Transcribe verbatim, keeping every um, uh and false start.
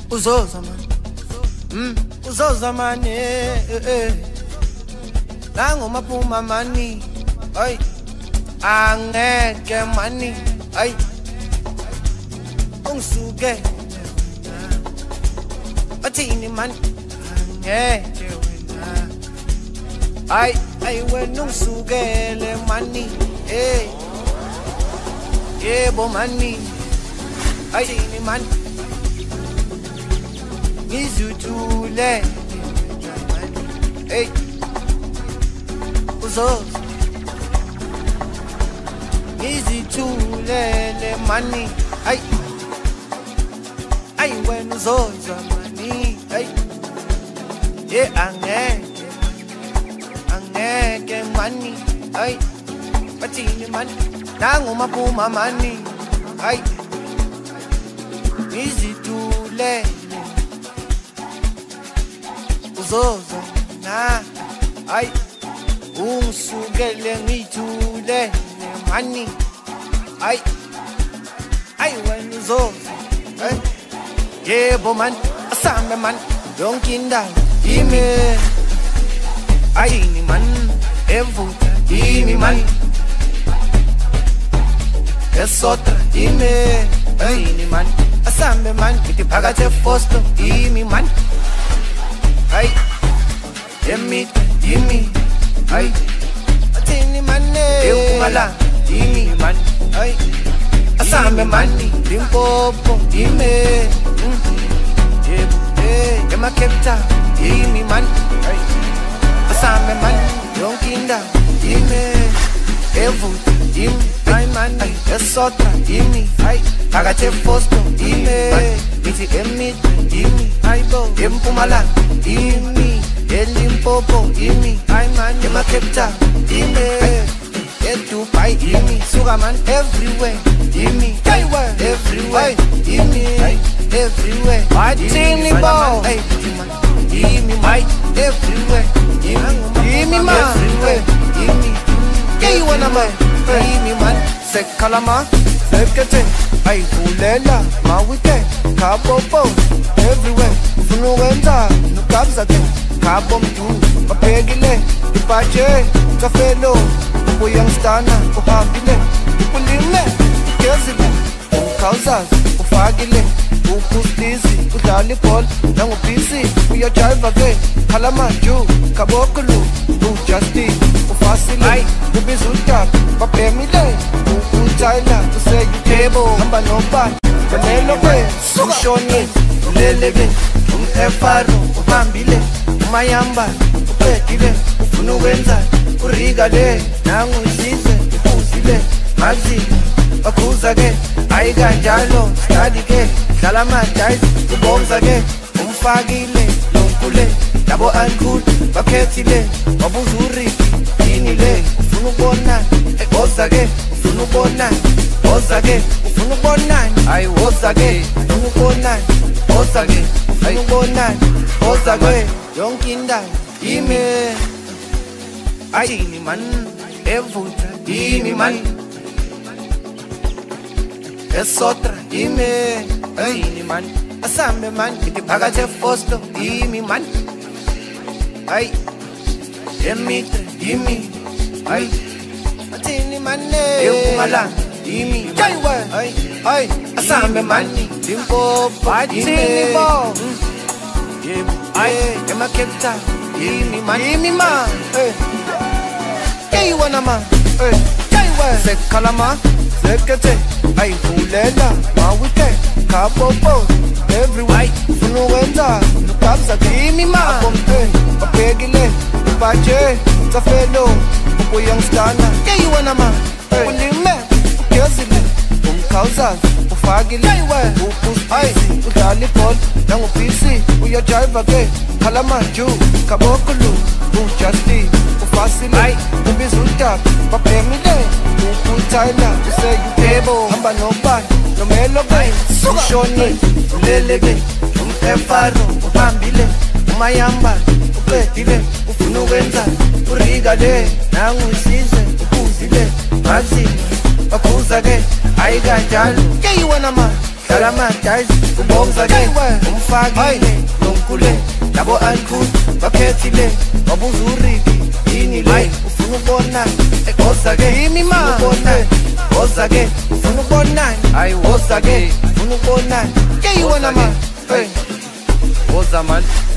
uzoza man, mm, uzoza man, eh, eh, eh. Nango mapuma mani, ay, angeke mani, ay, ungisuke, bathini man, angeke wena, ay, ay wena ungisukele mani, eh, yebo mani, ay, thini man. Ngizujule hey uzoza ngizithulele mani ay ay wena uzoza mani ay yeah angeke angeke mani ay bathini mani nangu maphuma mani ay ngizithulele uzoza na ay ungisukele ngithule mani ay ay wena uzoza hey yebo man asambe man yonke indawo imi ayini man evuka imi man esotra imi ayini man asambe man ngithi phakathi efosto imi man ay yemi yimi ay athini mane yungala yimi man ay asambe mani limpopo yime yebo eh emakepta yimi man ay asambe man yonkinda yime evu yimi ay man ay esotra yimi ay phakathi efosto yime ngithi emi yimi ay bo empumala Imi, elimpopo, imi, ay man, emakepta, imi, Dubai, imi, sugar man, everywhere, imi, everywhere, imi, everywhere, I think about, imi, my, everywhere, imi, imi man, everywhere, imi, yeah you wanna man, imi man, sekalama, sekete, ay hulela, mawite, kapopo, everywhere, funuwenza. Kabza ke kabo mtu mapegile ipache kafelo uyang stana uhambile ulime kezile ukauza ufagile ukustizi udali ball nangupisi uyajive ke khalama ju kabokulu ujusti ufasile ubizuta bapemile ukuthaila useyitebo hamba noba kanelo ke ushoni lelebe efaro uhambile umayamba uphetile ufuna ukwenza urigale nangu isize ufuzile mazi bakhuza ke ayikanjalo study ke dlala amadayi ubomza ke umfakile lonkule labo uncool bakhethile wabuzuri yini le ufuna ukubona egoza ke ufuna ukubona oza ke ufuna ukubona ayi woza ke ufuna ukubona oza ke ayibona oza kwe yonke indawo imi ayini man evuta imi man esotra imi ayini man asambe man ngithi phakathi efosto imi man ay emitre imi ay athini man ekumala imi ay ay asambe man limpopo athini bo ay emakepta yimi man yimi man hey hey wana man hey hey wa sekalama sekete ay hulela mawite kapopo everywhere funuwenza kabza yimi man hey bapegile bache kafelo uyang stana hey wana man ulime kezile umkhawuza ufagile ukustizi udlali ball nangupisi uyajive ke khalama ju kabokulu ujusti ufasile ubizuta bapemile ukuthaila useyitebo hamba noba nomelo ke ushoni lelebe umefaro uhambile umayamba uphetile ufuna ukwenza urigale nangu isize ufuzile mazi bakhuza ke ayikanjalo ke you wanna man dala madazi ubongzake umfakile nomkhule labo uncool bakhethile wabuza uriki yini le ufuna ukubona ozake yimi ma ubona ozake ufuna ukubona hayi ozake ufuna ukubona ke yiwona ma hey oza man